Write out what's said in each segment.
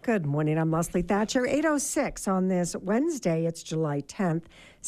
Good morning. I'm Leslie Thatcher. 8:06 on this Wednesday. It's July 10th,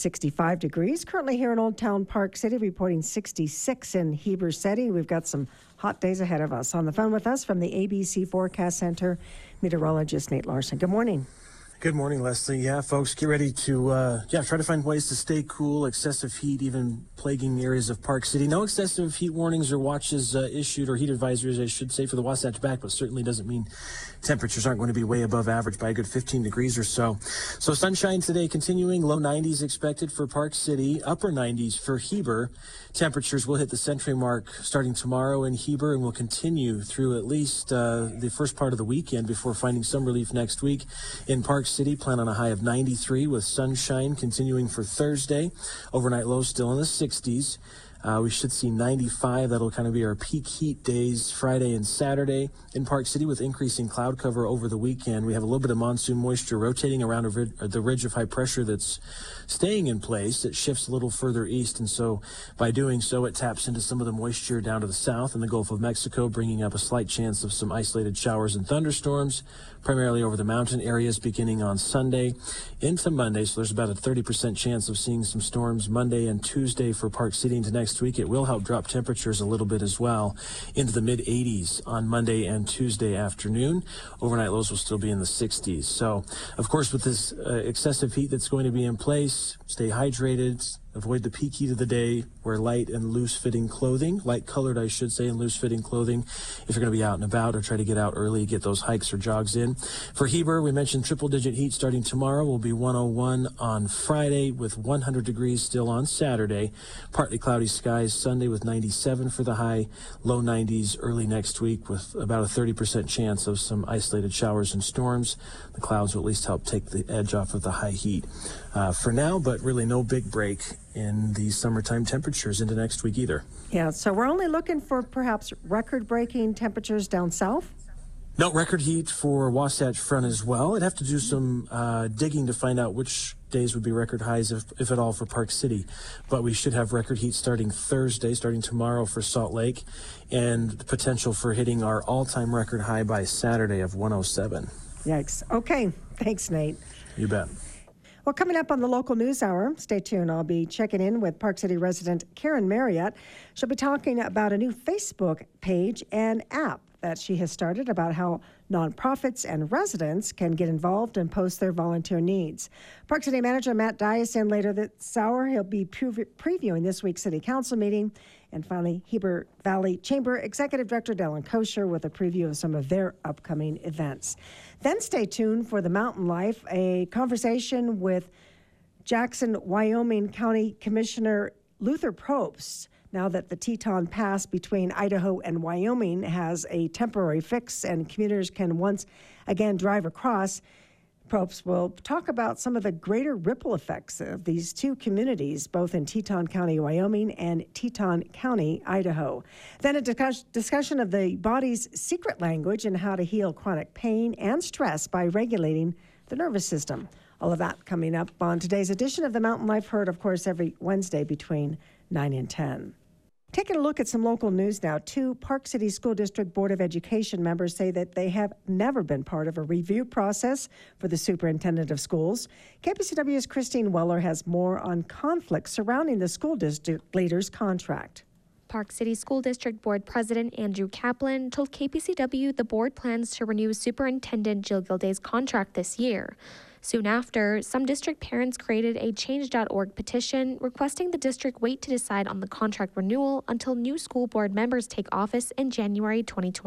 65 degrees. Currently here in Old Town Park City, reporting 66 in Heber City. We've got some hot days ahead of us. On the phone with us from the ABC Forecast Center, meteorologist Nate Larson. Good morning. Good morning, Leslie. Yeah, folks, get ready to try to find ways to stay cool. Excessive heat even plaguing areas of Park City. No excessive heat warnings or watches issued, or heat advisories, I should say, for the Wasatch Back, but certainly doesn't mean temperatures aren't going to be way above average by a good 15 degrees or so. So sunshine today continuing, low 90s expected for Park City, upper 90s for Heber. Temperatures will hit the century mark starting tomorrow in Heber and will continue through at least the first part of the weekend before finding some relief next week. In Park City, plan on a high of 93 with sunshine continuing for Thursday. Overnight lows still in the 60s. We should see 95. That'll kind of be our peak heat days Friday and Saturday in Park City with increasing cloud cover over the weekend. We have a little bit of monsoon moisture rotating around the ridge of high pressure that's staying in place. It shifts a little further east, and so by doing so, it taps into some of the moisture down to the south in the Gulf of Mexico, bringing up a slight chance of some isolated showers and thunderstorms, primarily over the mountain areas beginning on Sunday into Monday. So there's about a 30% chance of seeing some storms Monday and Tuesday for Park City into next week. It will help drop temperatures a little bit as well into the mid 80s on Monday and Tuesday afternoon. Overnight lows will still be in the 60s. So, of course, with this excessive heat that's going to be in place, stay hydrated. Avoid the peak heat of the day. Wear light and loose-fitting clothing, light-colored, I should say, and loose-fitting clothing if you're going to be out and about, or try to get out early, get those hikes or jogs in. For Heber, we mentioned triple-digit heat starting tomorrow. Will be 101 on Friday with 100 degrees still on Saturday. Partly cloudy skies Sunday with 97 for the high, low 90s early next week with about a 30% chance of some isolated showers and storms. The clouds will at least help take the edge off of the high heat for now, but really no big break in the summertime temperatures into next week either. Yeah, so we're only looking for perhaps record-breaking temperatures down south? No, record heat for Wasatch Front as well. I'd have to do some digging to find out which days would be record highs, if at all, for Park City. But we should have record heat starting Thursday, starting tomorrow for Salt Lake, and the potential for hitting our all-time record high by Saturday of 107. Yikes. Okay. Thanks, Nate. You bet. Well, coming up on the local news hour, stay tuned. I'll be checking in with Park City resident Karen Marriott. She'll be talking about a new Facebook page and app that she has started about how nonprofits and residents can get involved and post their volunteer needs. Park City Manager Matt Dye is in later this hour. He'll be previewing this week's City Council meeting. And finally, Heber Valley Chamber Executive Director Dylan Kosher with a preview of some of their upcoming events. Then stay tuned for the Mountain Life, a conversation with Jackson, Wyoming County Commissioner Luther Probst. Now that the Teton Pass between Idaho and Wyoming has a temporary fix and commuters can once again drive across, Probst will talk about some of the greater ripple effects of these two communities, both in Teton County, Wyoming, and Teton County, Idaho. Then a discussion of the body's secret language and how to heal chronic pain and stress by regulating the nervous system. All of that coming up on today's edition of the Mountain Life, heard, of course, every Wednesday between 9 and 10. Taking a look at some local news now, two Park City School District Board of Education members say that they have never been part of a review process for the superintendent of schools. KPCW's Christine Weller has more on conflicts surrounding the school district leader's contract. Park City School District Board President Andrew Kaplan told KPCW the board plans to renew Superintendent Jill Gilday's contract this year. Soon after, some district parents created a Change.org petition requesting the district wait to decide on the contract renewal until new school board members take office in January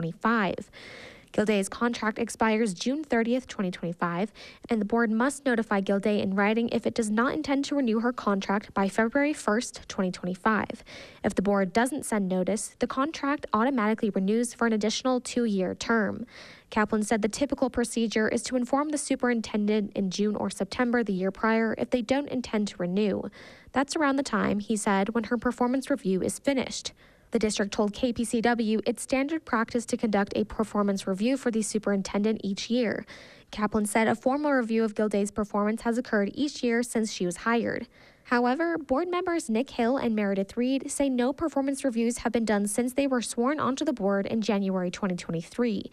2025. Gilday's contract expires June 30th, 2025, and the board must notify Gilday in writing if it does not intend to renew her contract by February 1st, 2025. If the board doesn't send notice, the contract automatically renews for an additional 2-year term. Kaplan said the typical procedure is to inform the superintendent in June or September the year prior if they don't intend to renew. That's around the time, he said, when her performance review is finished. The district told KPCW it's standard practice to conduct a performance review for the superintendent each year. Kaplan said a formal review of Gilday's performance has occurred each year since she was hired. However, board members Nick Hill and Meredith Reed say no performance reviews have been done since they were sworn onto the board in January 2023.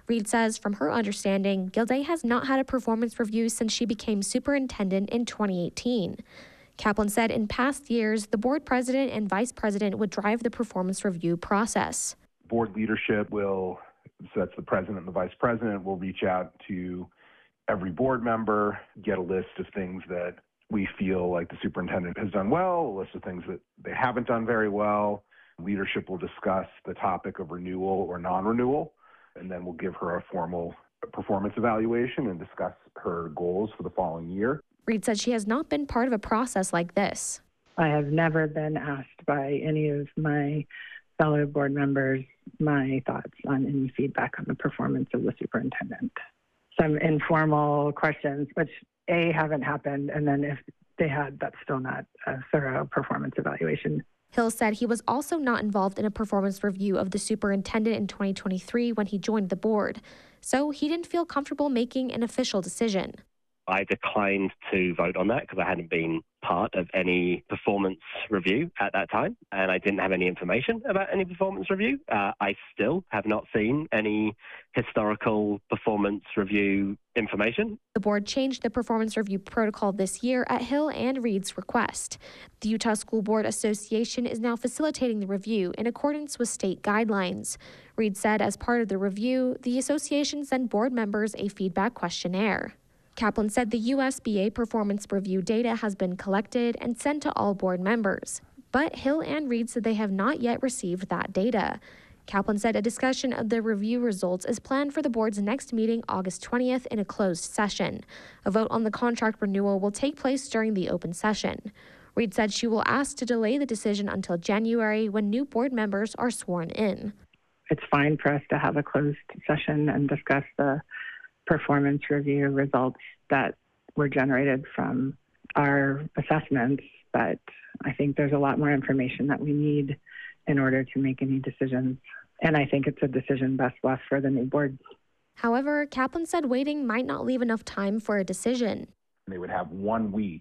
Reed says from her understanding, Gilday has not had a performance review since she became superintendent in 2018. Kaplan said in past years, the board president and vice president would drive the performance review process. Board leadership will, so that's the president and the vice president, will reach out to every board member, get a list of things that we feel like the superintendent has done well, a list of things that they haven't done very well. Leadership will discuss the topic of renewal or non-renewal, and then we'll give her a formal performance evaluation and discuss her goals for the following year. Reed said she has not been part of a process like this. I have never been asked by any of my fellow board members my thoughts on any feedback on the performance of the superintendent. Some informal questions, which haven't happened, and then if they had, that's still not a thorough performance evaluation. Hill said he was also not involved in a performance review of the superintendent in 2023 when he joined the board, so he didn't feel comfortable making an official decision. I declined to vote on that because I hadn't been part of any performance review at that time, and I didn't have any information about any performance review. I still have not seen any historical performance review information. The board changed the performance review protocol this year at Hill and Reed's request. The Utah School Board Association is now facilitating the review in accordance with state guidelines. Reed said as part of the review, the association sent board members a feedback questionnaire. Kaplan said the USBA performance review data has been collected and sent to all board members, but Hill and Reed said they have not yet received that data. Kaplan said a discussion of the review results is planned for the board's next meeting August 20th in a closed session. A vote on the contract renewal will take place during the open session. Reed said she will ask to delay the decision until January when new board members are sworn in. It's fine for us to have a closed session and discuss the performance review results that were generated from our assessments, but I think there's a lot more information that we need in order to make any decisions. And I think it's a decision best left for the new board. However, Kaplan said waiting might not leave enough time for a decision. They would have 1 week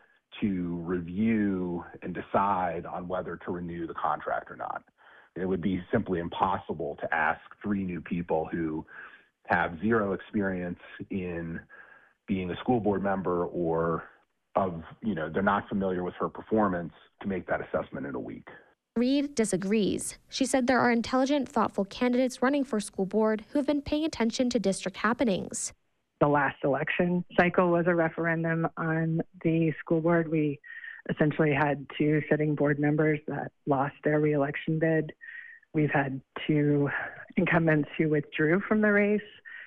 to review and decide on whether to renew the contract or not. It would be simply impossible to ask 3 new people who have 0 experience in being a school board member or they're not familiar with her performance to make that assessment in a week. Reed disagrees. She said there are intelligent, thoughtful candidates running for school board who have been paying attention to district happenings. The last election cycle was a referendum on the school board. We essentially had 2 sitting board members that lost their reelection bid. We've had 2 incumbents who withdrew from the race.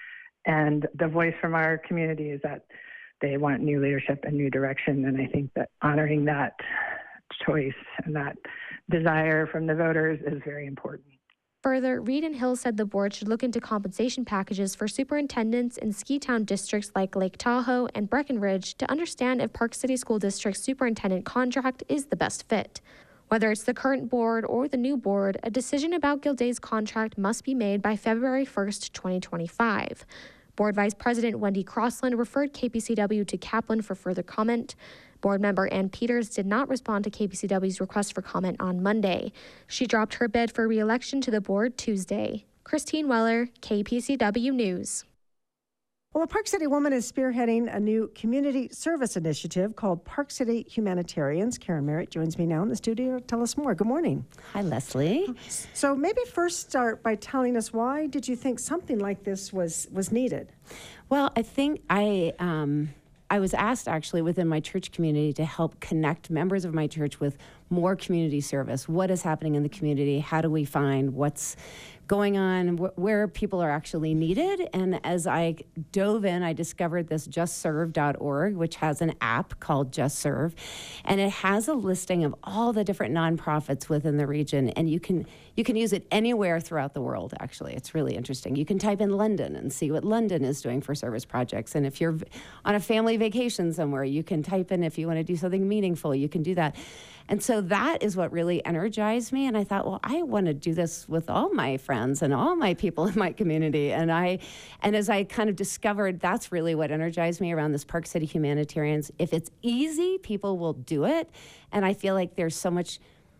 And the voice from our community is that they want new leadership and new direction. And I think that honoring that choice and that desire from the voters is very important. Further, Reed and Hill said the board should look into compensation packages for superintendents in ski town districts like Lake Tahoe and Breckenridge to understand if Park City School District's superintendent contract is the best fit. Whether it's the current board or the new board, a decision about Gilday's contract must be made by February 1st, 2025. Board Vice President Wendy Crossland referred KPCW to Kaplan for further comment. Board member Ann Peters did not respond to KPCW's request for comment on Monday. She dropped her bid for re-election to the board Tuesday. Christine Weller, KPCW News. Well, a Park City woman is spearheading a new community service initiative called Park City Humanitarians. Karen Merritt joins me now in the studio to tell us more. Good morning. Hi, Leslie. So maybe first start by telling us, why did you think something like this was needed? Well, I think I was asked actually within my church community to help connect members of my church with more community service. What is happening in the community? How do we find what's going on, where people are actually needed? And as I dove in, I discovered this justserve.org, which has an app called Just Serve, and it has a listing of all the different nonprofits within the region, and you can use it anywhere throughout the world, actually. It's really interesting. You can type in London and see what London is doing for service projects, and if you're on a family vacation somewhere, you can type in if you want to do something meaningful, you can do that. And so that is what really energized me. And I thought, well, I want to do this with all my friends and all my people in my community. And as I kind of discovered, that's really what energized me around this Park City Humanitarians. If it's easy, people will do it. And I feel like there's so much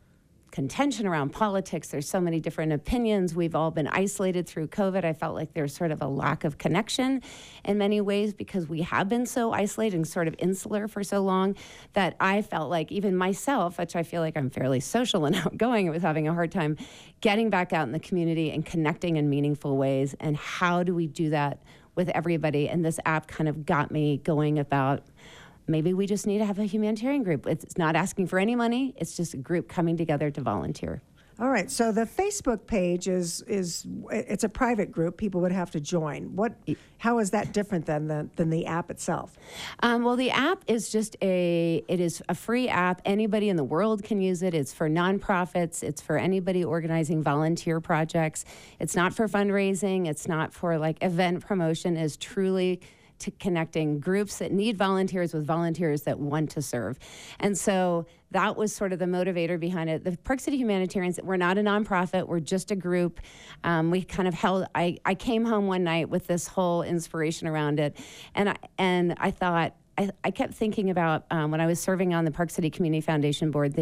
contention around politics. There's so many different opinions. We've all been isolated through COVID. I felt like there's sort of a lack of connection in many ways because we have been so isolated and sort of insular for so long that I felt like even myself, which I feel like I'm fairly social and outgoing, was having a hard time getting back out in the community and connecting in meaningful ways. And how do we do that with everybody? And this app kind of got me going about maybe we just need to have a humanitarian group. It's not asking for any money. It's just a group coming together to volunteer. All right. So the Facebook page is it's a private group. People would have to join. How is that different than the app itself? Well, the app is it is a free app. Anybody in the world can use it. It's for nonprofits. It's for anybody organizing volunteer projects. It's not for fundraising. It's not for like event promotion. It's truly to connecting groups that need volunteers with volunteers that want to serve. And so that was sort of the motivator behind it. The Park City Humanitarians, we're not a nonprofit, we're just a group. We kind of I came home one night with this whole inspiration around it. And I thought, I kept thinking about when I was serving on the Park City Community Foundation board,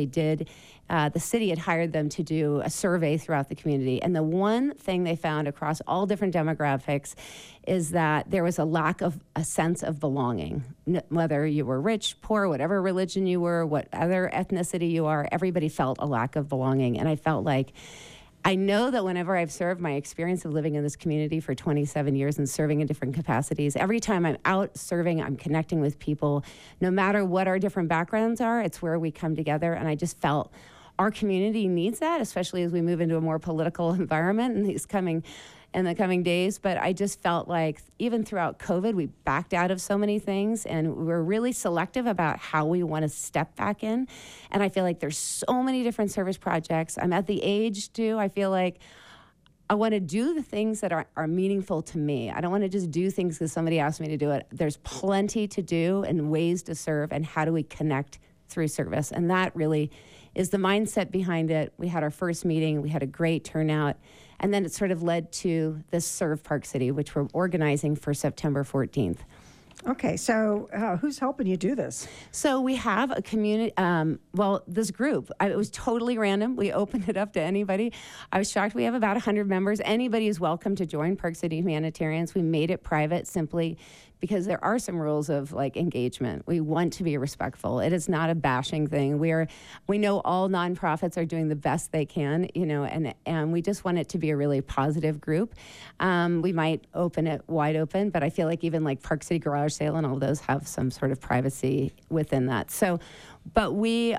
the city had hired them to do a survey throughout the community. And the one thing they found across all different demographics is that there was a lack of a sense of belonging. Whether you were rich, poor, whatever religion you were, what other ethnicity you are, everybody felt a lack of belonging. And I felt like, I know that whenever I've served, my experience of living in this community for 27 years and serving in different capacities, every time I'm out serving, I'm connecting with people. No matter what our different backgrounds are, it's where we come together. And I just felt our community needs that, especially as we move into a more political environment in the coming days. But I just felt like even throughout COVID, we backed out of so many things and we're really selective about how we want to step back in. And I feel like there's so many different service projects. I'm at the age too, I feel like I want to do the things that are meaningful to me. I don't want to just do things because somebody asked me to do it. There's plenty to do and ways to serve, and how do we connect through service? And that really is the mindset behind it. We had our first meeting. We had a great turnout. And then it sort of led to this Serve Park City, which we're organizing for September 14th. Okay, so who's helping you do this? So we have a community, this group, it was totally random. We opened it up to anybody. I was shocked. We have about 100 members. Anybody is welcome to join Park City Humanitarians. We made it private simply because there are some rules of like engagement. We want to be respectful. It is not a bashing thing. We know all nonprofits are doing the best they can, and we just want it to be a really positive group. We might open it wide open, but I feel like even like Park City Garage Sale and all those have some sort of privacy within that. So, but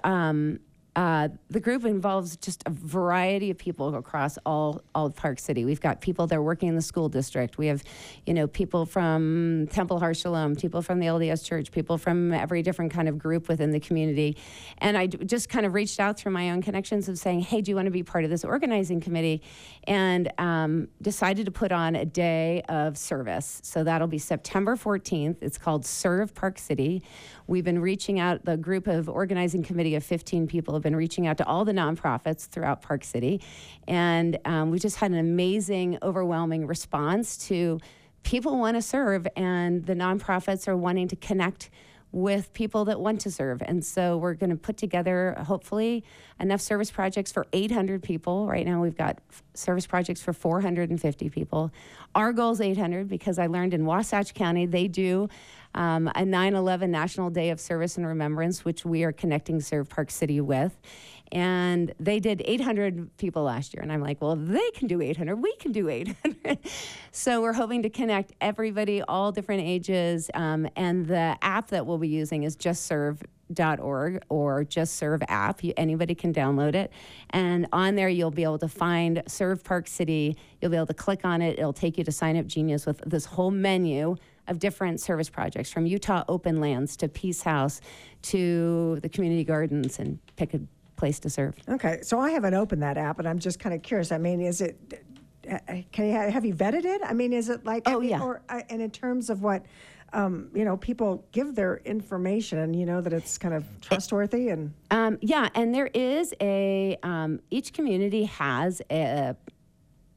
the group involves just a variety of people across all of Park City. We've got people that are working in the school district. We have, people from Temple Har Shalom, people from the LDS Church, people from every different kind of group within the community. And I just kind of reached out through my own connections of saying, hey, do you want to be part of this organizing committee? And decided to put on a day of service. So that'll be September 14th. It's called Serve Park City. We've been reaching out, the group of organizing committee of 15 people have been reaching out to all the nonprofits throughout Park City. And we just had an amazing, overwhelming response to people want to serve, and the nonprofits are wanting to connect with people that want to serve. And so we're going to put together, hopefully, enough service projects for 800 people. Right now we've got service projects for 450 people. Our goal is 800 because I learned in Wasatch County they do a 9/11 National Day of Service and Remembrance, which we are connecting Serve Park City with. And they did 800 people last year. And I'm like, well, if they can do 800, we can do 800. So we're hoping to connect everybody, all different ages. And the app that we'll be using is justserve.org or Just Serve app. Anybody can download it. And on there, you'll be able to find Serve Park City. You'll be able to click on it. It'll take you to Sign Up Genius with this whole menu of different service projects, from Utah Open Lands to Peace House to the community gardens, and pick a place to serve. Okay, so I haven't opened that app, and I'm just kind of curious. I mean, is it? Have you vetted it? I mean, is it like? Oh, yeah. And in terms of what, people give their information, and that it's kind of trustworthy and. Yeah, and there is each community has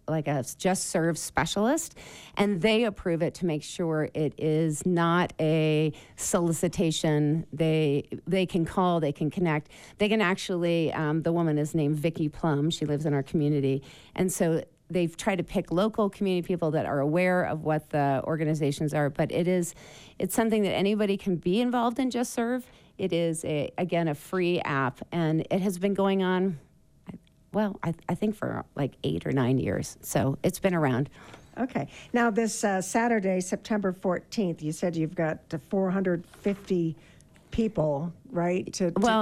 like a Just Serve specialist, and they approve it to make sure it is not a solicitation. They can call, they can connect, they can actually. The woman is named Vicki Plum. She lives in our community, and so they've tried to pick local community people that are aware of what the organizations are. But it's something that anybody can be involved in. Just Serve. It is a free app, and it has been going on. Well, I think for like 8 or 9 years. So it's been around. Okay. Now, this Saturday, September 14th, you said you've got 450 people, right?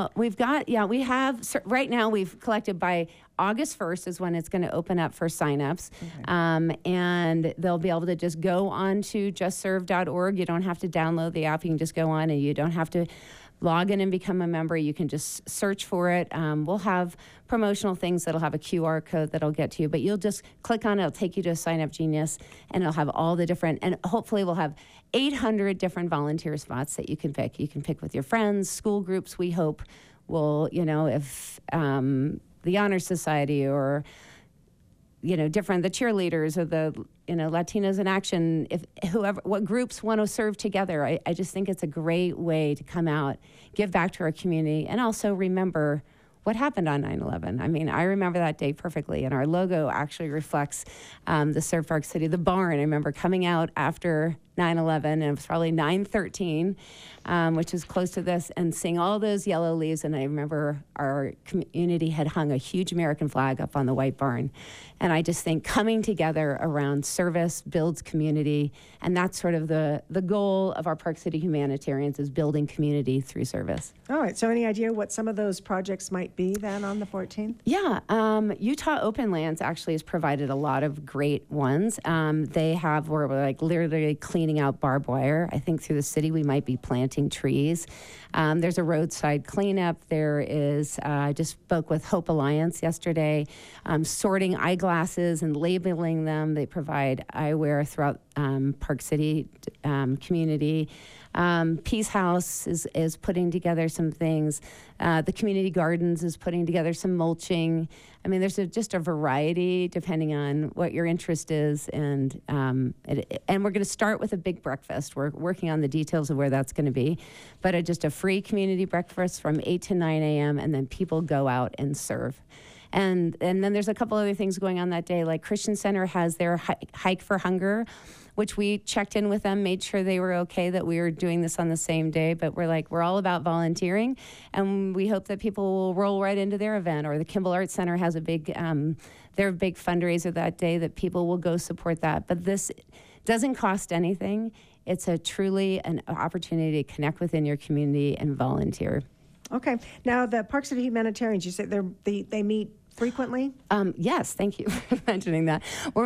We have, right now we've collected by August 1st is when it's going to open up for signups. Okay. And they'll be able to just go on to justserve.org. You don't have to download the app. You can just go on, and you don't have to log in and become a member. You can just search for it. We'll have promotional things that'll have a QR code that'll get to you, but you'll just click on it. It'll take you to Sign Up Genius, and it'll have all the different, and hopefully we'll have 800 different volunteer spots that you can pick. You can pick with your friends, school groups. We hope will, if the Honor Society or the cheerleaders or the, Latinos in Action, what groups want to serve together. I just think it's a great way to come out, give back to our community, and also remember what happened on 9/11. I mean, I remember that day perfectly, and our logo actually reflects the Serve Park City, the barn. I remember coming out after 9/11, and it was probably 9/13, which is close to this, and seeing all those yellow leaves. And I remember our community had hung a huge American flag up on the white barn. And I just think coming together around service builds community, and that's sort of the goal of our Park City Humanitarians, is building community through service. All right. So any idea what some of those projects might be then on the 14th? Yeah. Utah Open Lands actually has provided a lot of great ones. We're like literally cleaning out barbed wire. I think through the city we might be planting trees. There's a roadside cleanup. There is, I just spoke with Hope Alliance yesterday, sorting eyeglasses and labeling them. They provide eyewear throughout Park City community. Peace House is putting together some things. The Community Gardens is putting together some mulching. I mean, there's just a variety depending on what your interest is. And we're going to start with a big breakfast. We're working on the details of where that's going to be. But just a free community breakfast from 8 to 9 a.m. and then people go out and serve. And then there's a couple other things going on that day, like Christian Center has their Hike for Hunger, which we checked in with them, made sure they were okay that we were doing this on the same day. But we're all about volunteering, and we hope that people will roll right into their event. Or the Kimball Arts Center has their big fundraiser that day that people will go support that. But this doesn't cost anything. It's truly an opportunity to connect within your community and volunteer. Okay. Now, the Park City Humanitarians, you said they meet frequently? Yes, thank you for mentioning that.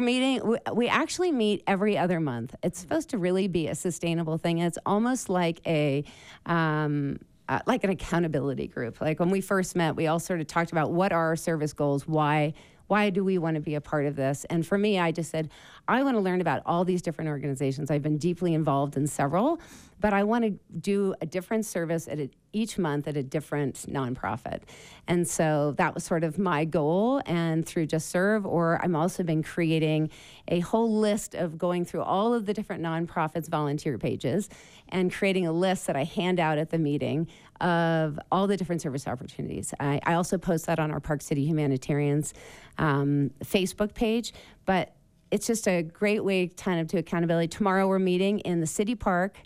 We actually meet every other month. It's supposed to really be a sustainable thing. It's almost like like an accountability group. Like when we first met, we all sort of talked about what are our service goals, why do we want to be a part of this? And for me, I just said, I want to learn about all these different organizations. I've been deeply involved in several, but I want to do a different service each month at a different nonprofit. And so that was sort of my goal. And through Just Serve, or I'm also been creating a whole list of going through all of the different nonprofits' volunteer pages and creating a list that I hand out at the meeting of all the different service opportunities. I also post that on our Park City Humanitarians Facebook page, but it's just a great way kind of to accountability. Tomorrow we're meeting in the city park,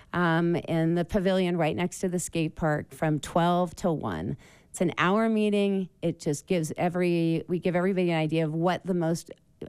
in the pavilion right next to the skate park from 12 to 1. It's an hour meeting. It just gives we give everybody an idea of what the most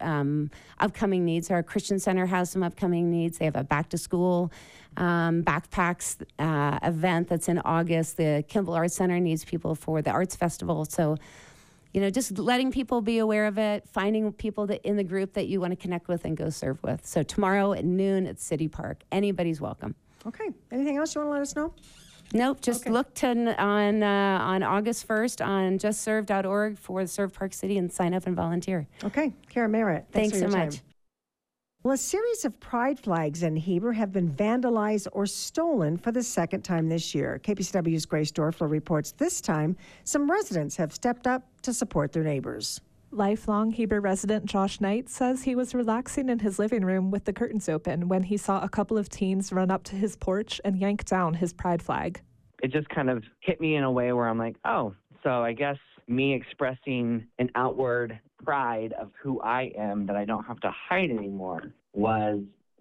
upcoming needs are. Christian Center has some upcoming needs. They have a back to school backpacks event that's in August. The Kimball Arts Center needs people for the arts festival. So, just letting people be aware of it, finding people in the group that you want to connect with and go serve with. So tomorrow at noon at City Park. Anybody's welcome. Okay. Anything else you want to let us know? Nope. Just look on August 1st on justserve.org for Serve Park City and sign up and volunteer. Okay. Karen Merritt, thanks so much. Well, a series of pride flags in Heber have been vandalized or stolen for the second time this year. KPCW's Grace Dorfler reports this time some residents have stepped up to support their neighbors. Lifelong Heber resident Josh Knight says he was relaxing in his living room with the curtains open when he saw a couple of teens run up to his porch and yank down his pride flag. It just kind of hit me in a way where I'm like, oh, so I guess me expressing an outward pride of who I am that I don't have to hide anymore was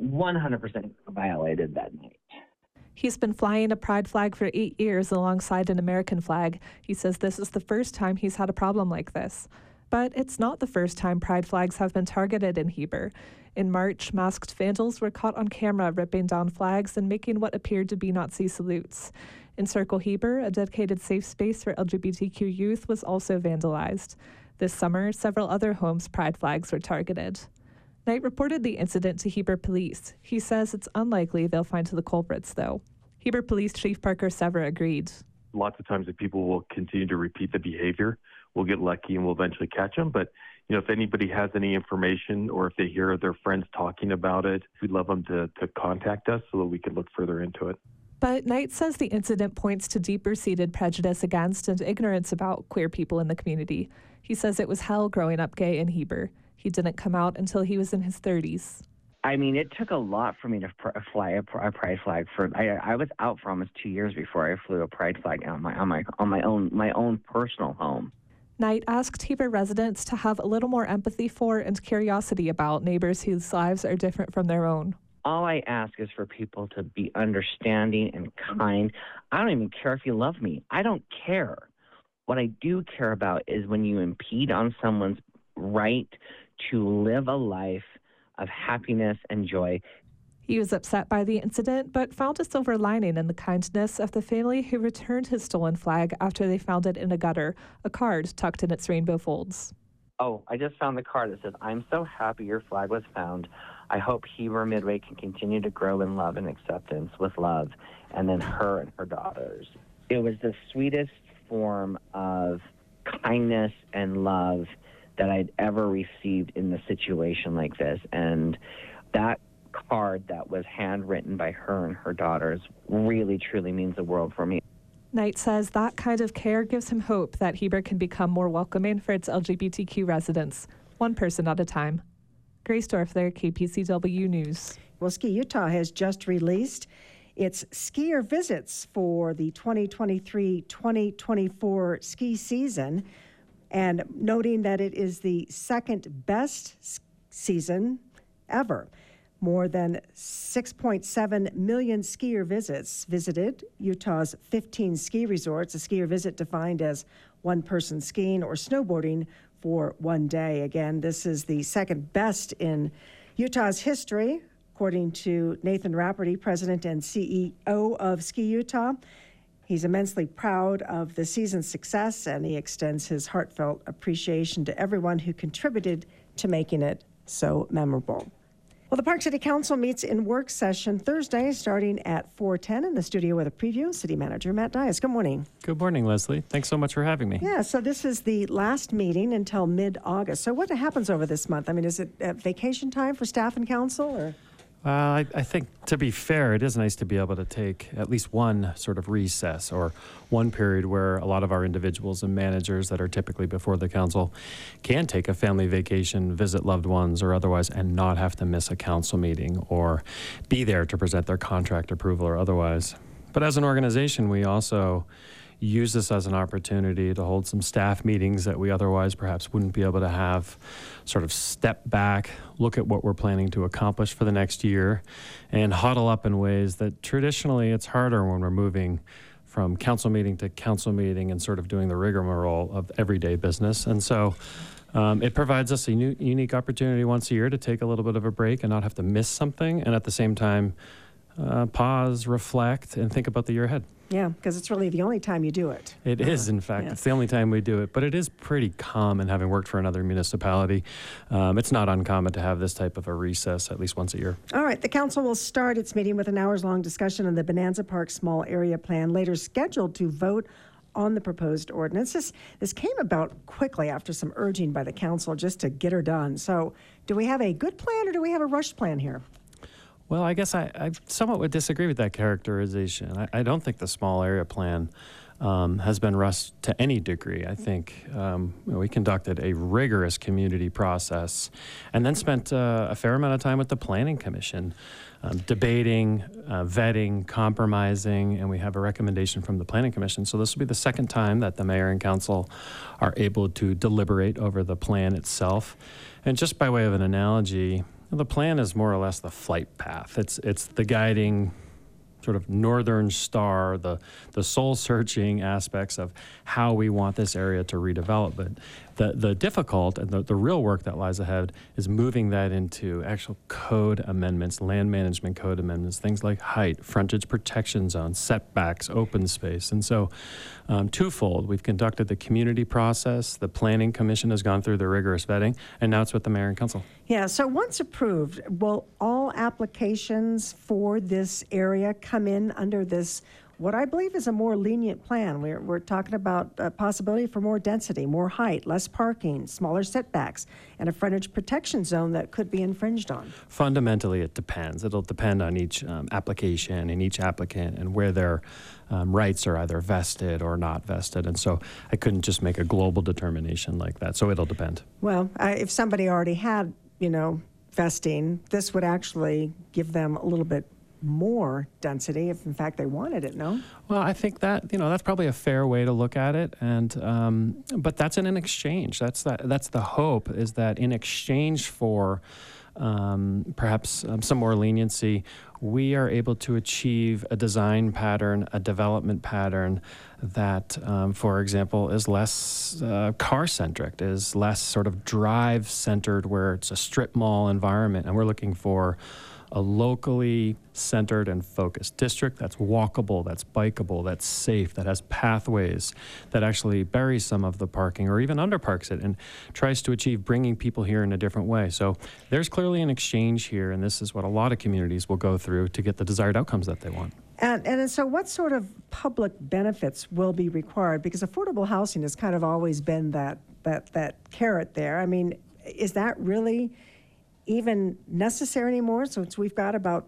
100% violated that night. He's been flying a pride flag for 8 years alongside an American flag. He says this is the first time he's had a problem like this. But it's not the first time pride flags have been targeted in Heber. In March, masked vandals were caught on camera ripping down flags and making what appeared to be Nazi salutes. In Circle Heber, a dedicated safe space for LGBTQ youth was also vandalized. This summer, several other homes' pride flags were targeted. Knight reported the incident to Heber Police. He says it's unlikely they'll find the culprits, though. Heber Police Chief Parker Sever agreed. Lots of times the people will continue to repeat the behavior. We'll get lucky and we'll eventually catch them. But, if anybody has any information or if they hear their friends talking about it, we'd love them to contact us so that we can look further into it. But Knight says the incident points to deeper-seated prejudice against and ignorance about queer people in the community. He says it was hell growing up gay in Heber. He didn't come out until he was in his 30s. I mean, it took a lot for me to fly a pride flag. I was out for almost 2 years before I flew a pride flag on my own personal home. Knight asked Heber residents to have a little more empathy for and curiosity about neighbors whose lives are different from their own. All I ask is for people to be understanding and kind. I don't even care if you love me. I don't care. What I do care about is when you impede on someone's right to live a life of happiness and joy. He was upset by the incident, but found a silver lining in the kindness of the family who returned his stolen flag after they found it in a gutter, a card tucked in its rainbow folds. Oh, I just found the card that says, "I'm so happy your flag was found. I hope Heber Midway can continue to grow in love and acceptance with love," and then her and her daughters. It was the sweetest form of kindness and love that I'd ever received in a situation like this. And that card that was handwritten by her and her daughters really, truly means the world for me. Knight says that kind of care gives him hope that Heber can become more welcoming for its LGBTQ residents, one person at a time. Grace Dorfler, KPCW News. Well, Ski Utah has just released its skier visits for the 2023-2024 ski season, and noting that it is the second best season ever. More than 6.7 million skier visits visited Utah's 15 ski resorts. A skier visit defined as one person skiing or snowboarding for one day. Again, this is the second best in Utah's history, according to Nathan Rafferty, president and CEO of Ski Utah. He's immensely proud of the season's success, and he extends his heartfelt appreciation to everyone who contributed to making it so memorable. Well, the Park City Council meets in work session Thursday starting at 4:10 in the studio with a preview. City Manager Matt Dias. Good morning. Good morning, Leslie. Thanks so much for having me. Yeah, so this is the last meeting until mid-August. So what happens over this month? I mean, is it vacation time for staff and council, or? I think, to be fair, it is nice to be able to take at least one sort of recess or one period where a lot of our individuals and managers that are typically before the council can take a family vacation, visit loved ones or otherwise, and not have to miss a council meeting or be there to present their contract approval or otherwise. But as an organization, we also use this as an opportunity to hold some staff meetings that we otherwise perhaps wouldn't be able to have, sort of step back, look at what we're planning to accomplish for the next year, and huddle up in ways that traditionally it's harder when we're moving from council meeting to council meeting and sort of doing the rigmarole of everyday business. And so it provides us a unique opportunity once a year to take a little bit of a break and not have to miss something, and at the same time pause, reflect, and think about the year ahead. Yeah, because it's really the only time you do it. It is, in fact. Yeah. It's the only time we do it. But it is pretty common, having worked for another municipality. It's not uncommon to have this type of a recess at least once a year. All right. The council will start its meeting with an hours-long discussion on the Bonanza Park Small Area Plan, later scheduled to vote on the proposed ordinance. This came about quickly after some urging by the council just to get her done. So do we have a good plan or do we have a rush plan here? Well, I guess I somewhat would disagree with that characterization. I don't think the small area plan has been rushed to any degree. I think we conducted a rigorous community process and then spent a fair amount of time with the Planning Commission, debating, vetting, compromising, and we have a recommendation from the Planning Commission. So this will be the second time that the mayor and council are able to deliberate over the plan itself. And just by way of an analogy, the plan is more or less the flight path. It's the guiding sort of northern star, the soul-searching aspects of how we want this area to redevelop. But the difficult and the real work that lies ahead is moving that into actual code amendments, land management code amendments, things like height, frontage protection zones, setbacks, open space. And so twofold, we've conducted the community process, the Planning Commission has gone through the rigorous vetting, and now it's with the mayor and council. Yeah, so once approved, will all applications for this area come in under this, what I believe is a more lenient plan? We're talking about a possibility for more density, more height, less parking, smaller setbacks, and a frontage protection zone that could be infringed on. Fundamentally, it depends. It'll depend on each application and each applicant and where their rights are either vested or not vested. And so I couldn't just make a global determination like that. So it'll depend. Well, if somebody already had, vesting, this would actually give them a little bit more density if in fact they wanted it, no? Well, I think that, that's probably a fair way to look at it. And, but that's in an exchange. That's the hope, is that in exchange for perhaps some more leniency, we are able to achieve a design pattern, a development pattern that, for example, is less car-centric, is less sort of drive-centered, where it's a strip mall environment. And we're looking for a locally centered and focused district that's walkable, that's bikeable, that's safe, that has pathways, that actually buries some of the parking or even underparks it and tries to achieve bringing people here in a different way. So there's clearly an exchange here, and this is what a lot of communities will go through to get the desired outcomes that they want. And so what sort of public benefits will be required? Because affordable housing has kind of always been that carrot there. I mean, is that really even necessary anymore, since we've got about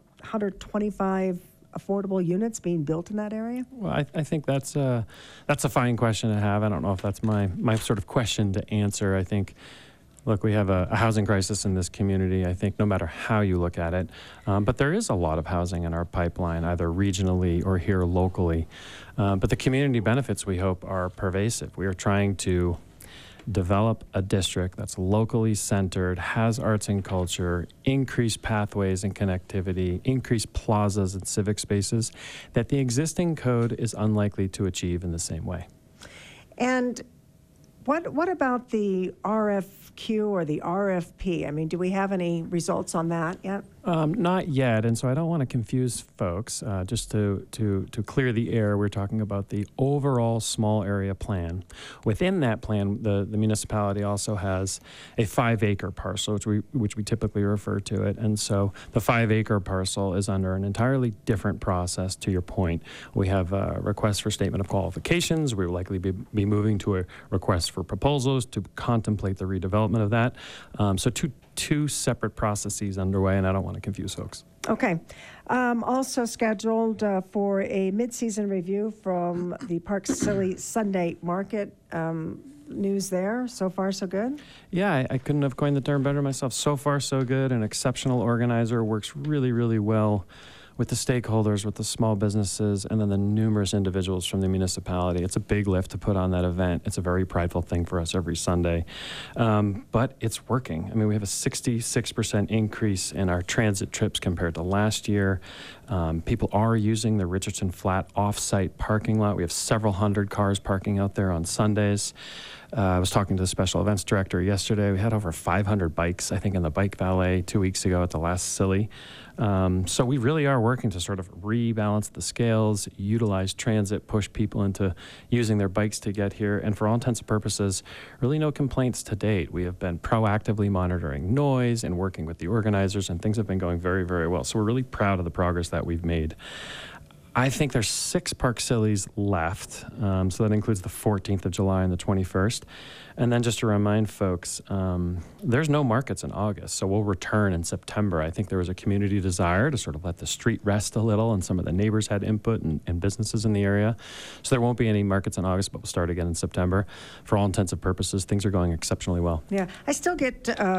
125 affordable units being built in that area? Well, I think that's a fine question to have. I don't know if that's my sort of question to answer. I think, look, we have a housing crisis in this community, I think, no matter how you look at it. But there is a lot of housing in our pipeline, either regionally or here locally. But the community benefits, we hope, are pervasive. We are trying to develop a district that's locally centered, has arts and culture, increase pathways and connectivity, increase plazas and civic spaces that the existing code is unlikely to achieve in the same way. And what about the RFQ or the RFP? I mean, do we have any results on that yet? Not yet, and so I don't want to confuse folks. Just to clear the air, we're talking about the overall small area plan. Within that plan, the municipality also has a 5-acre parcel, which we typically refer to it. And so the 5-acre parcel is under an entirely different process. To your point, we have a request for statement of qualifications. We will likely be moving to a request for proposals to contemplate the redevelopment of that. So two separate processes underway, and I don't want to confuse folks. Okay. Also scheduled for a mid-season review from the Park City Sunday Market. News there. So far, so good? Yeah, I couldn't have coined the term better myself. So far, so good. An exceptional organizer, works really, really well with the stakeholders, with the small businesses, and then the numerous individuals from the municipality. It's a big lift to put on that event. It's a very prideful thing for us every Sunday. But it's working. I mean, we have a 66% increase in our transit trips compared to last year. People are using the Richardson Flat off-site parking lot. We have several hundred cars parking out there on Sundays. I was talking to the special events director yesterday. We had over 500 bikes, I think, in the bike valet 2 weeks ago at the last Silly. So we really are working to sort of rebalance the scales, utilize transit, push people into using their bikes to get here. And for all intents and purposes, really no complaints to date. We have been proactively monitoring noise and working with the organizers, and things have been going very, very well. So we're really proud of the progress that we've made. I think there's 6 Park Sillies left, so that includes the 14th of July and the 21st. And then just to remind folks, there's no markets in August, so we'll return in September. I think there was a community desire to sort of let the street rest a little, and some of the neighbors had input and businesses in the area. So there won't be any markets in August, but we'll start again in September. For all intents and purposes, things are going exceptionally well. Yeah, I still get,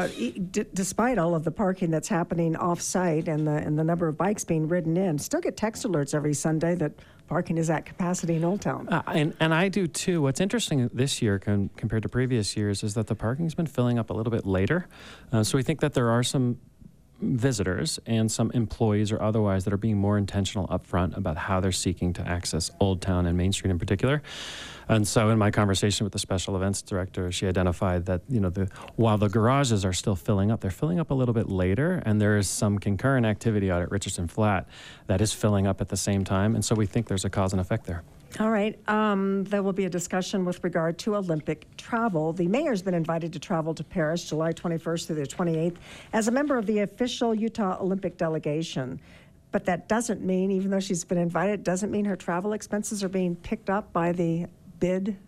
despite all of the parking that's happening off-site and the number of bikes being ridden in, still get text alerts every Sunday that parking is at capacity in Old Town. And I do too. What's interesting this year compared to previous years is that the parking's been filling up a little bit later. So we think that there are some visitors and some employees or otherwise that are being more intentional upfront about how they're seeking to access Old Town and Main Street in particular. And so in my conversation with the special events director, she identified that, while the garages are still filling up, they're filling up a little bit later, and there is some concurrent activity out at Richardson Flat that is filling up at the same time. And so we think there's a cause and effect there. All right. There will be a discussion with regard to Olympic travel. The mayor's been invited to travel to Paris July 21st through the 28th as a member of the official Utah Olympic delegation. But that doesn't mean, even though she's been invited, doesn't mean her travel expenses are being picked up by the bid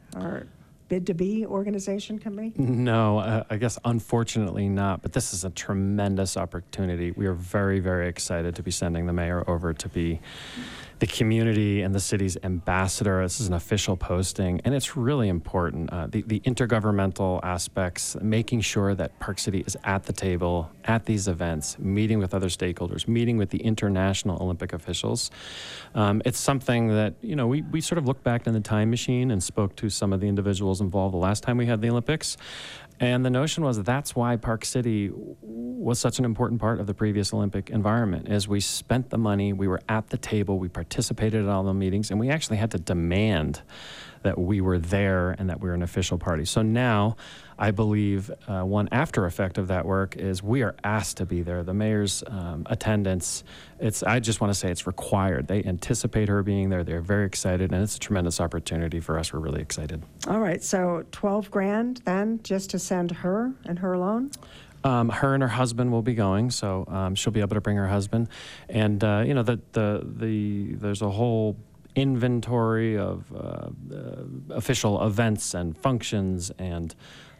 to be organization company? No, I guess unfortunately not, but this is a tremendous opportunity. We are very, very excited to be sending the mayor over to be the community and the city's ambassador. This is an official posting, and it's really important. The intergovernmental aspects, making sure that Park City is at the table at these events, meeting with other stakeholders, meeting with the international Olympic officials. It's something that, we sort of looked back in the time machine and spoke to some of the individuals involved the last time we had the Olympics. And the notion was that's why Park City was such an important part of the previous Olympic environment, is we spent the money, we were at the table, we participated in all the meetings, and we actually had to demand that we were there and that we were an official party. So now, I believe one after effect of that work is we are asked to be there. The mayor's attendance, I just want to say it's required. They anticipate her being there. They're very excited, and it's a tremendous opportunity for us. We're really excited. All right, so $12,000 then, just to send her and her alone? Her and her husband will be going, so she'll be able to bring her husband. And there's a whole inventory of official events and functions and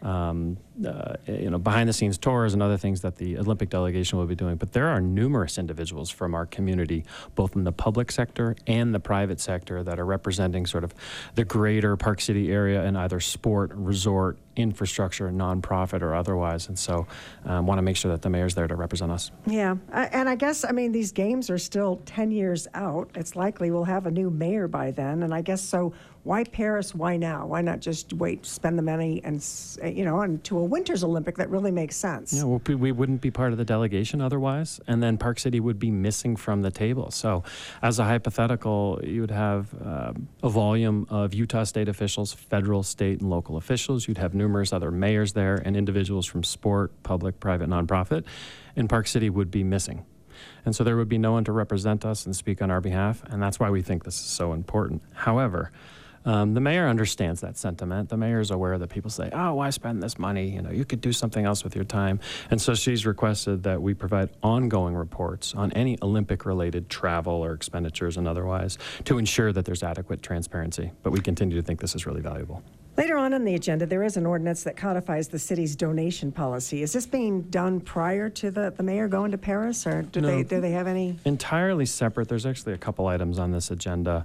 behind the scenes tours and other things that the Olympic delegation will be doing. But there are numerous individuals from our community, both in the public sector and the private sector, that are representing sort of the greater Park City area in either sport, resort, infrastructure, nonprofit, or otherwise. And so want to make sure that the mayor's there to represent us. Yeah. And I guess, these games are still 10 years out. It's likely we'll have a new mayor by then. And I guess so. Why Paris? Why now? Why not just wait, spend the money, and to a Winter's Olympic that really makes sense? Yeah, well, we wouldn't be part of the delegation otherwise, and then Park City would be missing from the table. So, as a hypothetical, you would have a volume of Utah state officials, federal, state, and local officials. You'd have numerous other mayors there and individuals from sport, public, private, nonprofit, and Park City would be missing. And so there would be no one to represent us and speak on our behalf, and that's why we think this is so important. However, the mayor understands that sentiment. The mayor is aware that people say, oh, why spend this money? You could do something else with your time. And so she's requested that we provide ongoing reports on any Olympic-related travel or expenditures and otherwise to ensure that there's adequate transparency. But we continue to think this is really valuable. Later on the agenda, there is an ordinance that codifies the city's donation policy. Is this being done prior to the mayor going to Paris, or do they have any? Entirely separate. There's actually a couple items on this agenda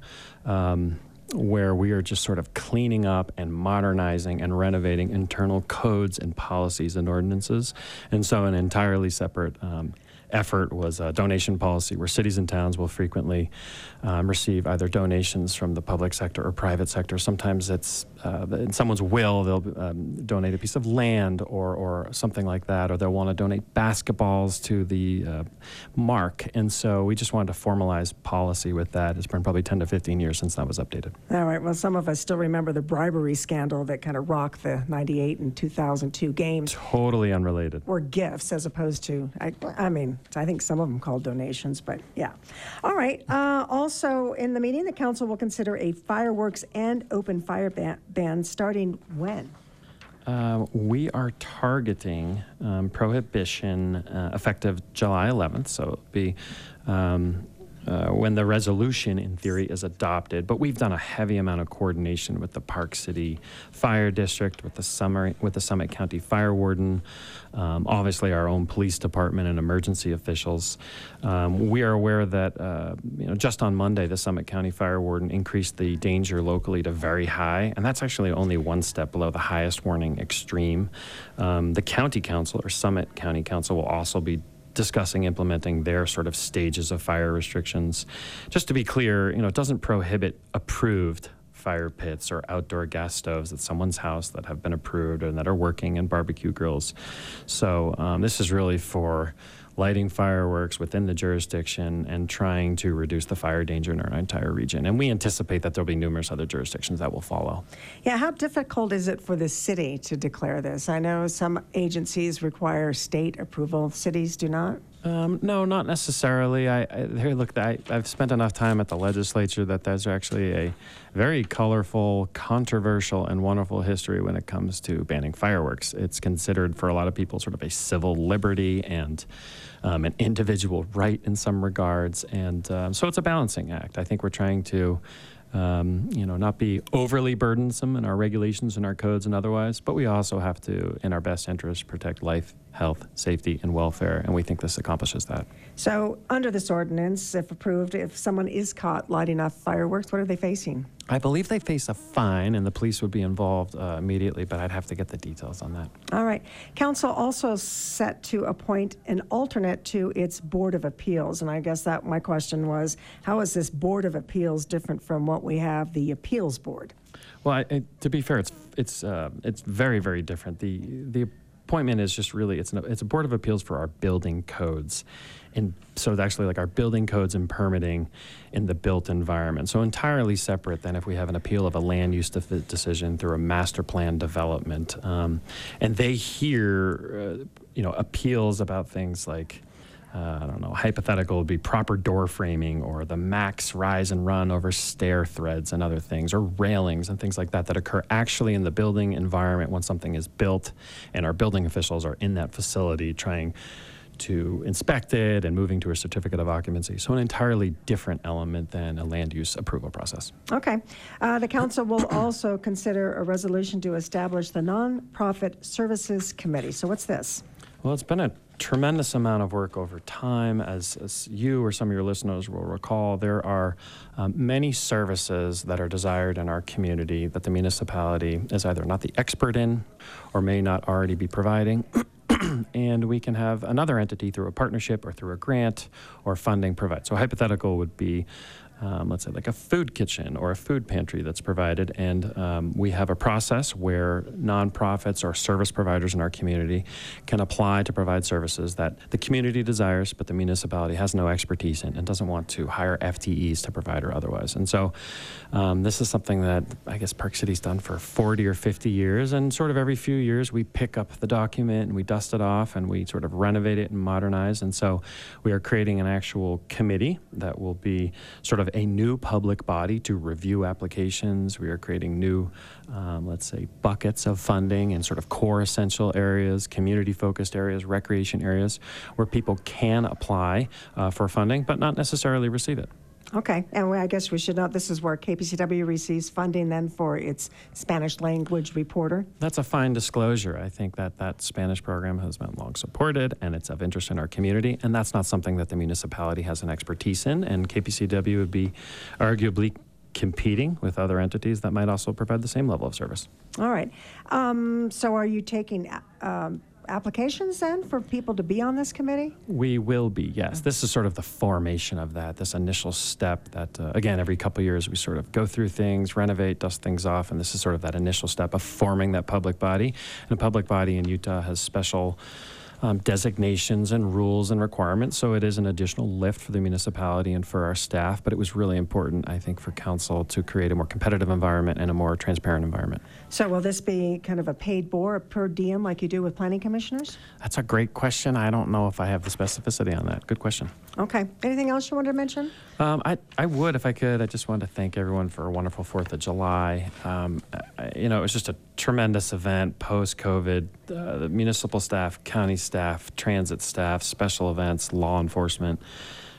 where we are just sort of cleaning up and modernizing and renovating internal codes and policies and ordinances. And so an entirely separate effort was a donation policy where cities and towns will frequently receive either donations from the public sector or private sector. Sometimes it's in someone's will, they'll donate a piece of land or something like that, or they'll want to donate basketballs to the mark. And so we just wanted to formalize policy with that. It's been probably 10 to 15 years since that was updated. All right. Well, some of us still remember the bribery scandal that kind of rocked the 98 and 2002 games. Totally unrelated. Or gifts as opposed to, I think some of them called donations, but yeah. All right. Also, in the meeting, the council will consider a fireworks and open fire ban starting when? We are targeting prohibition effective July 11th, so it'll be when the resolution, in theory, is adopted. But we've done a heavy amount of coordination with the Park City Fire District, with the Summit County Fire Warden, obviously our own police department and emergency officials. We are aware that just on Monday, the Summit County Fire Warden increased the danger locally to very high, and that's actually only one step below the highest warning, extreme. The County Council, or Summit County Council, will also be discussing implementing their sort of stages of fire restrictions. Just to be clear, it doesn't prohibit approved fire pits or outdoor gas stoves at someone's house that have been approved and that are working, and barbecue grills. So this is really for lighting fireworks within the jurisdiction and trying to reduce the fire danger in our entire region. And we anticipate that there'll be numerous other jurisdictions that will follow. Yeah, how difficult is it for the city to declare this? I know some agencies require state approval. Cities do not? No, not necessarily. I've spent enough time at the legislature that there's actually a very colorful, controversial, and wonderful history when it comes to banning fireworks. It's considered for a lot of people sort of a civil liberty and an individual right in some regards. And so it's a balancing act. I think we're trying to not be overly burdensome in our regulations and our codes and otherwise, but we also have to, in our best interest, protect life, health, safety, and welfare, and we think this accomplishes that. So under this ordinance, if approved, if someone is caught lighting off fireworks, what are they facing? I believe they face a fine, and the police would be involved immediately, but I'd have to get the details on that. All right. Council also set to appoint an alternate to its Board of Appeals, and I guess that my question was, how is this Board of Appeals different from what we have, the Appeals Board? Well, to be fair, it's very, very different. The appointment is just really, it's a Board of Appeals for our building codes. And so it's actually like our building codes and permitting in the built environment. So entirely separate than if we have an appeal of a land use decision through a master plan development. And they hear, appeals about things like, hypothetical would be proper door framing or the max rise and run over stair threads and other things, or railings and things like that occur actually in the building environment when something is built, and our building officials are in that facility trying to inspect it and moving to a certificate of occupancy. So an entirely different element than a land use approval process. Okay. The council will also consider a resolution to establish the Nonprofit Services Committee. So what's this? Well, it's been a tremendous amount of work over time. As you or some of your listeners will recall, there are many services that are desired in our community that the municipality is either not the expert in or may not already be providing. And we can have another entity through a partnership or through a grant or funding provide. So a hypothetical would be, let's say, like a food kitchen or a food pantry that's provided. And we have a process where nonprofits or service providers in our community can apply to provide services that the community desires, but the municipality has no expertise in and doesn't want to hire FTEs to provide or otherwise. And so this is something that I guess Park City's done for 40 or 50 years. And sort of every few years, we pick up the document and we dust it off and we sort of renovate it and modernize. And so we are creating an actual committee that will be sort of a new public body to review applications. We are creating new, let's say, buckets of funding in sort of core essential areas, community-focused areas, recreation areas, where people can apply for funding, but not necessarily receive it. Okay, and I guess we should note this is where KPCW receives funding then for its Spanish language reporter. That's a fine disclosure. I think that Spanish program has been long supported and it's of interest in our community, and that's not something that the municipality has an expertise in, and KPCW would be arguably competing with other entities that might also provide the same level of service. All right. So are you taking applications then for people to be on this committee? We will be, yes. This is sort of the formation of that, this initial step that, again, every couple of years we sort of go through things, renovate, dust things off, and this is sort of that initial step of forming that public body. And a public body in Utah has special designations and rules and requirements, so it is an additional lift for the municipality and for our staff, but it was really important, I think, for council to create a more competitive environment and a more transparent environment. So will this be kind of a paid board, per diem, like you do with planning commissioners? That's a great question. I don't know if I have the specificity on that. Good question. Okay. Anything else you wanted to mention? I would, if I could. I just wanted to thank everyone for a wonderful 4th of July. It was just a tremendous event post-COVID. The municipal staff, county staff, transit staff, special events, law enforcement,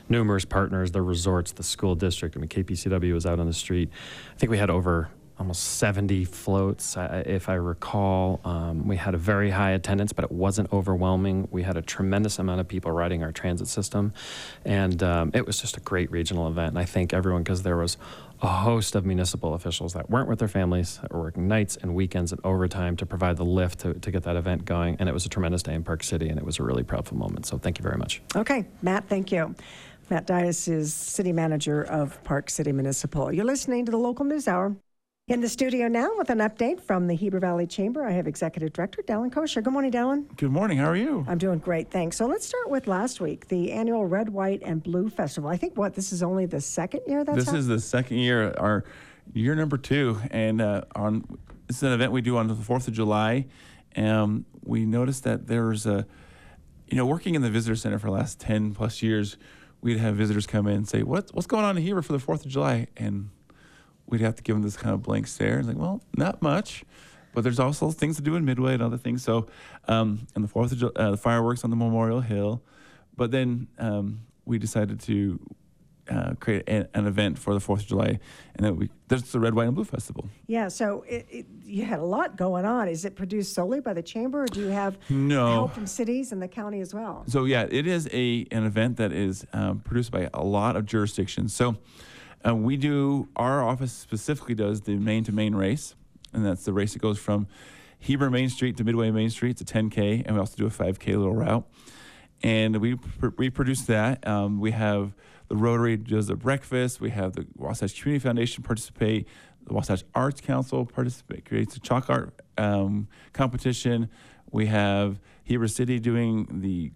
numerous partners, the resorts, the school district. I mean, KPCW was out on the street. I think we had over almost 70 floats, if I recall. We had a very high attendance, but it wasn't overwhelming. We had a tremendous amount of people riding our transit system, and it was just a great regional event. And I thank everyone, because there was a host of municipal officials that weren't with their families, that were working nights and weekends and overtime to provide the lift to get that event going. And it was a tremendous day in Park City, and it was a really proudful moment. So thank you very much. Okay, Matt, thank you. Matt Dias is City Manager of Park City Municipal. You're listening to the Local News Hour. In the studio now with an update from the Heber Valley Chamber, I have Executive Director Dallin Kosher. Good morning, Dallin. Good morning. How are you? I'm doing great, thanks. So let's start with last week, the annual Red, White, and Blue Festival. I think, this is only the second year that's This is the second year, our year number 2. And this is an event we do on the 4th of July. We noticed that there's working in the visitor center for the last 10 plus years, we'd have visitors come in and say, what's going on in Heber for the 4th of July? And we'd have to give them this kind of blank stare. It's like, well, not much, but there's also things to do in Midway and other things. So, and the 4th of July, the fireworks on the Memorial Hill. But then we decided to create an event for the 4th of July, and then there's the Red, White, and Blue Festival. Yeah, so you had a lot going on. Is it produced solely by the Chamber, or do you have help from cities and the county as well? So, yeah, it is an event that is produced by a lot of jurisdictions. So, our office specifically does the main-to-main race, and that's the race that goes from Heber Main Street to Midway Main Street. It's a 10K, and we also do a 5K little route. And we produce that. We have the Rotary does the breakfast. We have the Wasatch Community Foundation participate. The Wasatch Arts Council creates a chalk art competition. We have Heber City doing the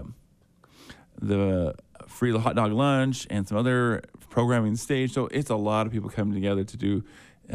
free hot dog lunch and some other programming on stage. So it's a lot of people coming together to do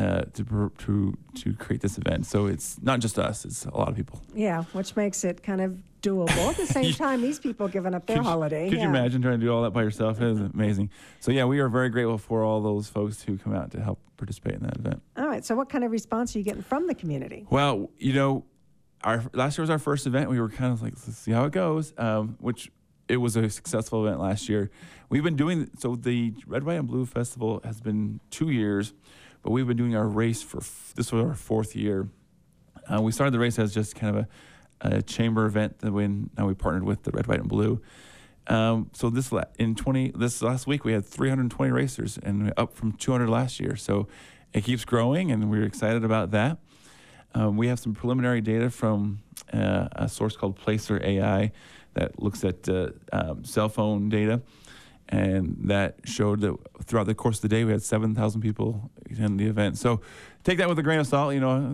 to create this event. So it's not just us; it's a lot of people. Yeah, which makes it kind of doable. At the same time, these people giving up their holiday. Could you imagine trying to do all that by yourself? It is amazing. So yeah, we are very grateful for all those folks who come out to help participate in that event. All right. So what kind of response are you getting from the community? Well, our last year was our first event. We were kind of like, let's see how it goes. Which it was a successful event last year. We've been doing the Red, White, and Blue Festival has been 2 years. But we've been doing our race this was our 4th year. We started the race as just kind of a chamber event that now we partnered with the Red, White, and Blue. So this last week we had 320 racers, and up from 200 last year. So it keeps growing, and we're excited about that. We have some preliminary data from a source called Placer AI that looks at cell phone data. And that showed that throughout the course of the day, we had 7,000 people attend the event. So take that with a grain of salt,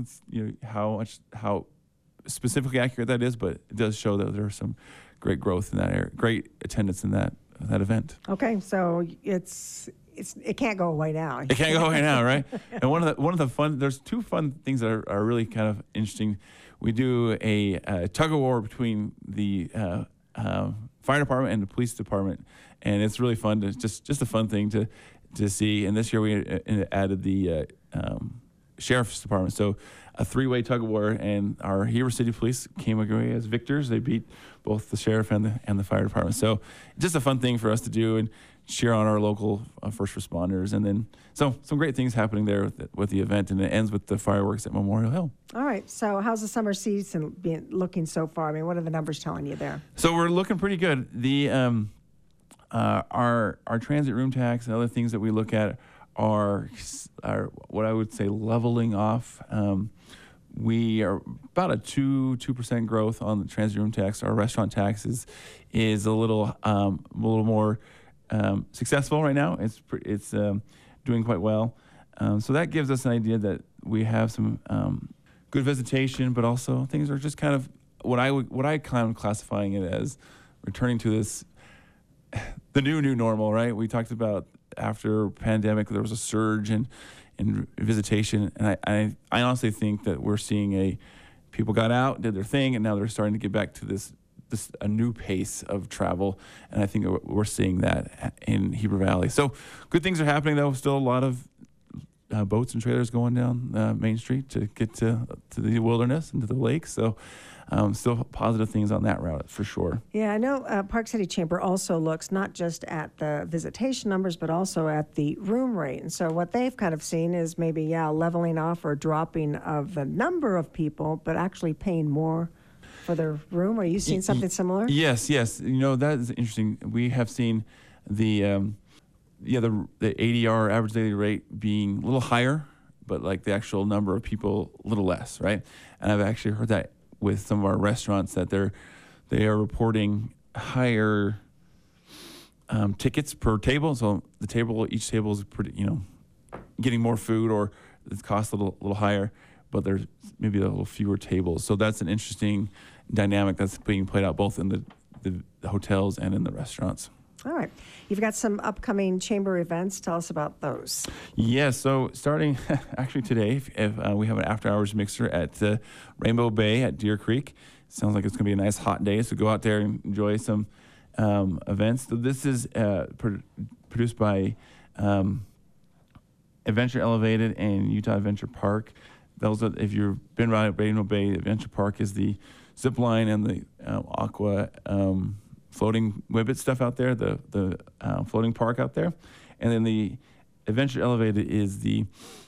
how specifically accurate that is, but it does show that there's some great growth in that area, great attendance in that event. Okay, so it can't go away now. It can't go away now, right? And one of the fun, there's 2 fun things that are really kind of interesting. We do a tug of war between the fire department and the police department. And it's really fun just a fun thing to see. And this year we added the sheriff's department. So a 3-way tug of war, and our Heber City Police came away as victors. They beat both the sheriff and the fire department. So just a fun thing for us to do and cheer on our local first responders. And then some great things happening there with the event, and it ends with the fireworks at Memorial Hill. All right. So how's the summer season looking so far? I mean, what are the numbers telling you there? So we're looking pretty good. The our transit room tax and other things that we look at are what I would say leveling off. We are about a 2% growth on the transit room tax. Our restaurant tax is a little more successful right now. It's doing quite well. So that gives us an idea that we have some good visitation, but also things are just kind of what I kind of classifying it as returning to the new normal, right? We talked about after pandemic there was a surge in visitation, and I honestly think that we're seeing people got out, did their thing, and now they're starting to get back to a new pace of travel, and I think we're seeing that in Heber Valley. So good things are happening, though. Still a lot of boats and trailers going down Main Street to get to the wilderness and to the lake. So still positive things on that route for sure. Yeah, I know Park City Chamber also looks not just at the visitation numbers, but also at the room rate. And so what they've kind of seen is maybe, leveling off or dropping of the number of people, but actually paying more for their room. Are you seeing something similar? Yes. That is interesting. We have seen the ADR, average daily rate, being a little higher, but like the actual number of people a little less, right? And I've actually heard that with some of our restaurants that they are reporting higher tickets per table. So each table is pretty, getting more food, or it costs a little higher, but there's maybe a little fewer tables. So that's an interesting dynamic that's being played out both in the hotels and in the restaurants. All right. You've got some upcoming chamber events. Tell us about those. Yes. So starting actually today, we have an after-hours mixer at Rainbow Bay at Deer Creek. Sounds like it's going to be a nice hot day, so go out there and enjoy some events. So this is produced by Adventure Elevated and Utah Adventure Park. If you've been around at Rainbow Bay, Adventure Park is the zip line and the aqua floating Whibbit stuff out there, the floating park out there. And then the Adventure Elevated is the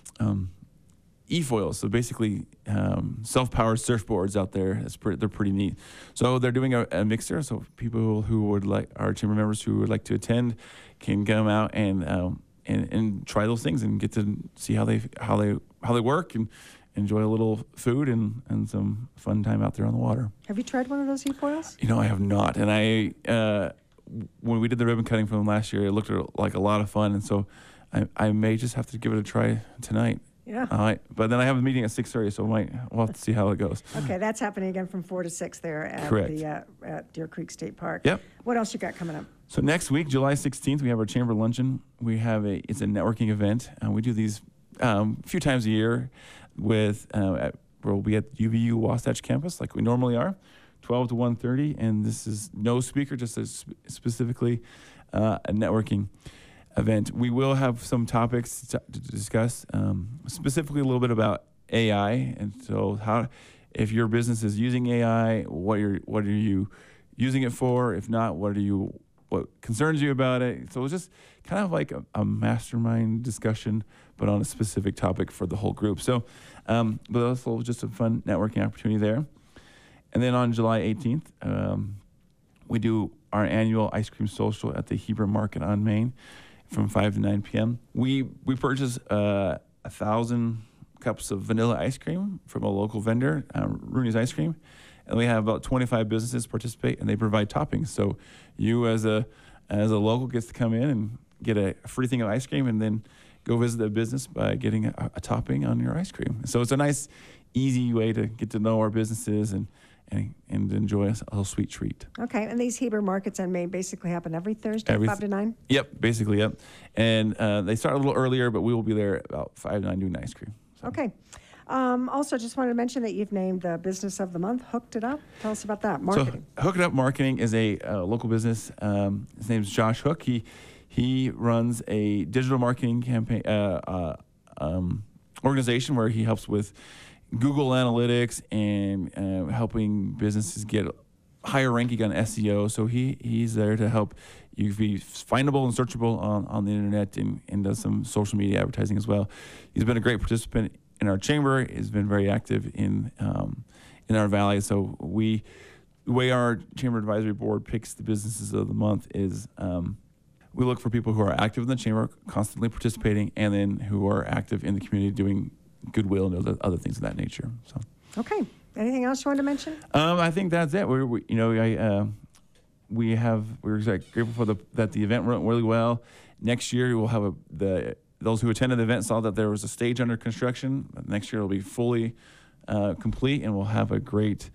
e-foils, so basically self-powered surfboards out there. They're pretty neat. So they're doing a mixer, so people who would like, our chamber members who would like to attend, can come out and try those things and get to see how they work and enjoy a little food and some fun time out there on the water. Have you tried one of those e-foils? I have not. And when we did the ribbon cutting for them last year, it looked like a lot of fun. And so I may just have to give it a try tonight. Yeah. But then I have a meeting at 6:30, so we'll have to see how it goes. Okay, that's happening again from 4 to 6 there at Correct. at Deer Creek State Park. Yep. What else you got coming up? So next week, July 16th, we have our chamber luncheon. It's a networking event. We do these a few times a year we'll be at UVU Wasatch campus like we normally are, 12 to 1:30, and this is no speaker, just specifically a networking event. We will have some topics to discuss, specifically a little bit about AI, and so if your business is using AI, what are you using it for? If not, what concerns you about it? So it's just kind of like a mastermind discussion, but on a specific topic for the whole group. So, but also just a fun networking opportunity there. And then on July 18th, we do our annual ice cream social at the Heber Market on Main from 5 to 9 p.m. We purchase 1,000 cups of vanilla ice cream from a local vendor, Rooney's Ice Cream. And we have about 25 businesses participate, and they provide toppings. So you as a local gets to come in and get a free thing of ice cream, and then go visit the business by getting a topping on your ice cream. So it's a nice, easy way to get to know our businesses and enjoy a little sweet treat. Okay, and these Heber Markets on Main basically happen every Thursday, 5 to 9? Yep, basically, yep. And they start a little earlier, but we will be there about 5 to 9 doing ice cream. So. Okay. Also, just wanted to mention that you've named the Business of the Month, Hooked It Up. Tell us about that, marketing. So Hooked It Up Marketing is a local business. His name is Josh Hook. He runs a digital marketing campaign organization where he helps with Google Analytics and helping businesses get higher ranking on SEO. So he's there to help you be findable and searchable on the internet and does some social media advertising as well. He's been a great participant in our chamber. He's been very active in our valley. So the way our chamber advisory board picks the businesses of the month is we look for people who are active in the chamber, constantly participating, and then who are active in the community doing goodwill and other things of that nature. So. Okay. Anything else you wanted to mention? I think that's it. We're grateful that the event went really well. Next year we'll have those who attended the event saw that there was a stage under construction. Next year it'll be fully complete, and we'll have a great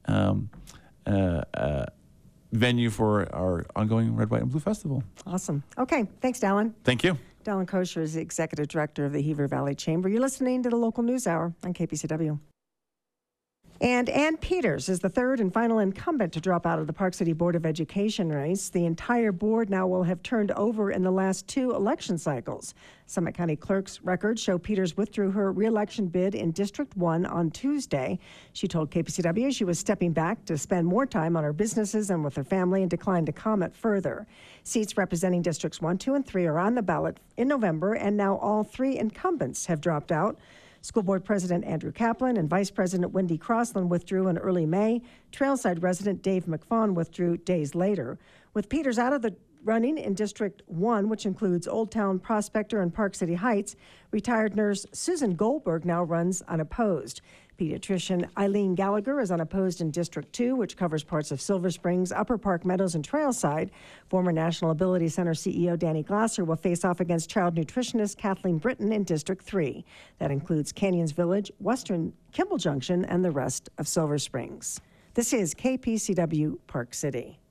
venue for our ongoing Red, White, and Blue Festival. Awesome. Okay. Thanks, Dallin. Thank you. Dallin Kosher is the Executive Director of the Heber Valley Chamber. You're listening to the Local News Hour on KPCW. And Ann Peters is the third and final incumbent to drop out of the Park City Board of Education race. The entire board now will have turned over in the last 2 election cycles. Summit County Clerk's records show Peters withdrew her re-election bid in District 1 on Tuesday. She told KPCW she was stepping back to spend more time on her businesses and with her family and declined to comment further. Seats representing Districts 1, 2, and 3 are on the ballot in November, and now all 3 incumbents have dropped out. School Board President Andrew Kaplan and Vice President Wendy Crossland withdrew in early May. Trailside resident Dave McFawn withdrew days later. With Peters out of the running in District 1, which includes Old Town, Prospector, and Park City Heights, retired nurse Susan Goldberg now runs unopposed. Pediatrician Eileen Gallagher is unopposed in District 2, which covers parts of Silver Springs, Upper Park Meadows, and Trailside. Former National Ability Center CEO Danny Glasser will face off against child nutritionist Kathleen Britton in District 3. That includes Canyons Village, Western Kimball Junction, and the rest of Silver Springs. This is KPCW Park City.